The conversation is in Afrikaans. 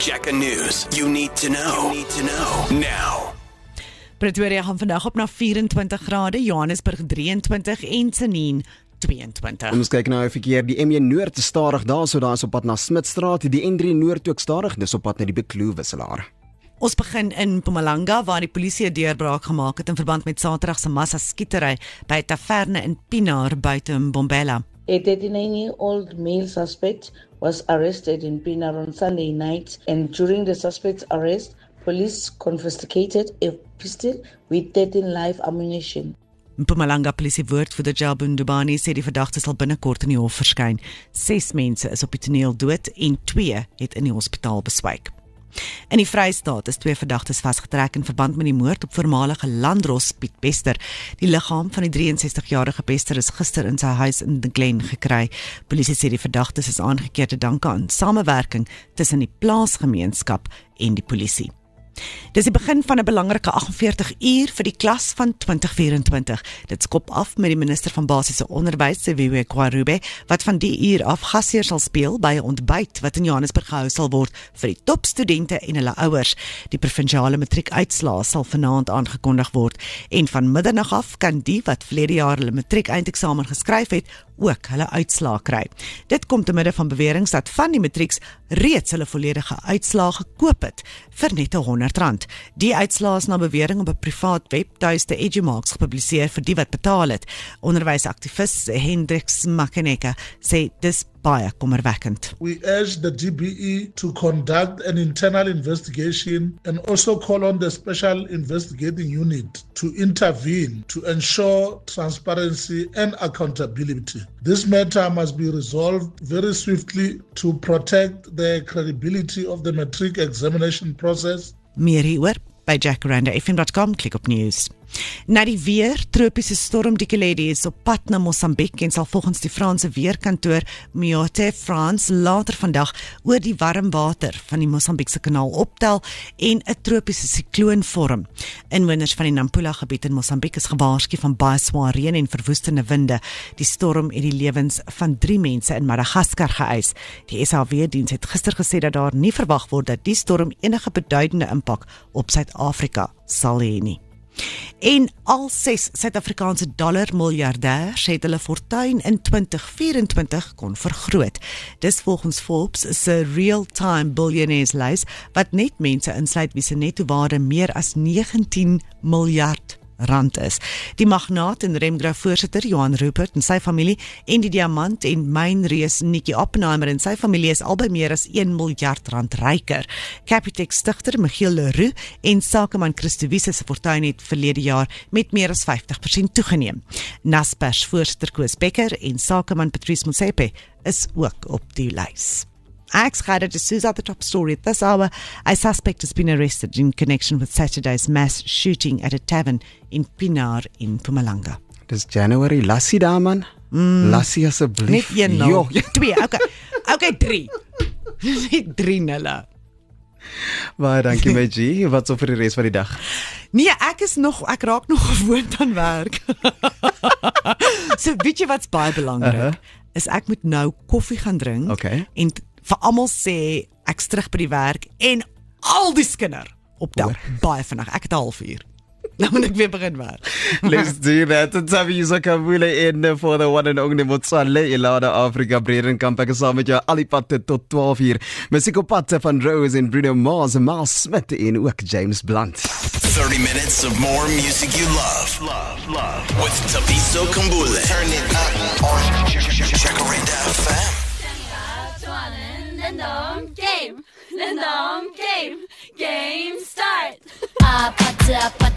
Jacka News. You need to know. Now. Pretoria gaan vandag op na 24 grade, Johannesburg 23 en Tsenin 22. Ons kyk nou verkeer, die M1 Noord is stadig daar, so daar is op pad na Smitstraat, die N3 Noord ook stadig, dis op pad na die Bekloo-wisselaar. Ons begin in Mpumalanga, waar die polisie 'n deurbraak gemaak het in verband met Saterdag se massa-skietery by 'n taverne in Pienaar buite Mbombela. A 39-year-old male suspect was arrested in Pienaar on Sunday night, and during the suspect's arrest, police confiscated a pistol with 13 live ammunition. Mpumalanga polisie woordvoerder Jalbun Dubani sê die verdagte sal binnekort in die hof verskyn. 6 mense is op die toneel dood en 2 het in die hospitaal beswyk. In die Vrystaat is 2 verdagtes vasgetrek in verband met die moord op voormalige landros Piet Bester. Die liggaam van die 63-jarige Bester is gister in sy huis in De Glen gekry. Polisie sê die verdagtes is aangekeer te danke aan samewerking tussen die plaasgemeenskap en die polisie. Dis die begin van 'n belangrike 48 uur vir die klas van 2024. Dit skop af met die minister van basiese onderwys, Siviwe Kwarube, wat van die uur af gasheer sal speel by 'n ontbyt wat in Johannesburg gehou sal word vir die topstudente en hulle ouers. Die provinsiale matriekuitslae sal vanaand aangekondig word en van middernag af kan die wat verlede jaar hulle matriekeinteksamen geskryf het, ook hulle uitslae kry. Dit kom te midde van beweringe dat van die matrieks reeds hulle volledige uitslae gekoop het vir net R100. Die uitslae is na bewering op 'n privaat webtuiste Edumarks gepubliseer vir die wat betaal het. Onderwysaktivis Hendrix Makeneka sê dis baie kommerwekkend. We urge the DBE to conduct an internal investigation and also call on the Special Investigating Unit to intervene to ensure transparency and accountability. This matter must be resolved very swiftly to protect the credibility of the matric examination process. Meer hieroor by jackarandafm.com, klik op news. Na die weer, tropiese storm Dikeledi is op pad na Mosambiek en sal volgens die Franse weerkantoor Miote France later vandag oor die warm water van die Mosambiekse kanaal optel en 'n tropiese sikloon vorm. Inwoners van die Nampula gebied in Mosambiek is gewaarsku van baie swaar reën en verwoestende winde. Die storm het die lewens van 3 mense in Madagaskar geëis. Die SAW-diens het gister gesê dat daar nie verwag word dat die storm enige beduidende impak op Suid-Afrika sal hê nie. En al 6 Suid-Afrikaanse dollar-miljardêrs het hulle fortuin in 2024 kon vergroot. Dis volgens Forbes se real-time billionaires lys wat net mense insluit wie se nettowaarde meer as 19 miljard rand is. Die magnaat en Remgro voorsitter Johan Rupert en sy familie en die diamant en mynreus Nikki Oppenheimer en sy familie is albei meer as 1 miljard rand ryker. Capitec stigter Michiel Leroux en sakeman Christo Wiese se fortuin het verlede jaar met meer as 50% toegeneem. Naspers voorsitter Koos Becker en sakeman Patrice Motsepe is ook op die lys. Axe Gada de Souza, the top story at this hour. A suspect has been arrested in connection with Saturday's mass shooting at a tavern in Pienaar in Mpumalanga. Dis January, lassie daar man. Lassie asseblief. Net 1 nou. 2, okay 3. 3-0. Baie dankie my G, wat so vir die res van die dag? Nee, ek raak nog gewoond aan werk. So weet jy wat's baie belangrik? Is ek moet nou koffie gaan drink en vir almal sê ek's terug by die werk en al die skinder optel. Baie vinnig. Ek het 'n halfuur. Nou moet ek weer begin werk. Let's do that. Tsabiso Kabule in for the one and only Motsale Ilada Afrika Bredenkamp. Ek is saam met jou alipad tot 12 uur. Musiek op pad van Rose en Bruno Mars en Miles Smith en ook James Blunt. 30 minutes of more music you love. With Tsabiso Kabule. Turn it up on Jacaranda FM. Game start.